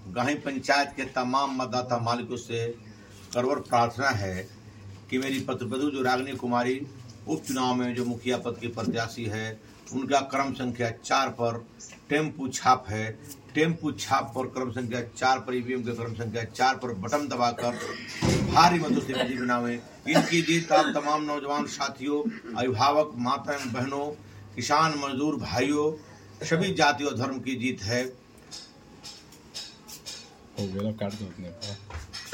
गाही पंचायत के तमाम मतदाता मालिकों से करवर प्रार्थना है कि मेरी पत्रवधू जो रागिनी कुमारी उपचुनाव में जो मुखिया पद की प्रत्याशी है, उनका क्रम संख्या 4 पर टेम्पू छाप है। टेम्पू छाप पर क्रम संख्या 4 पर ईवीएम के क्रम संख्या 4 पर बटन दबाकर भारी मतों से विजयी बनावे। इनकी जीत आप तमाम नौजवान साथियों, अभिभावक, माता एवं बहनों, किसान मजदूर भाइयों, सभी जाति और धर्म की जीत है।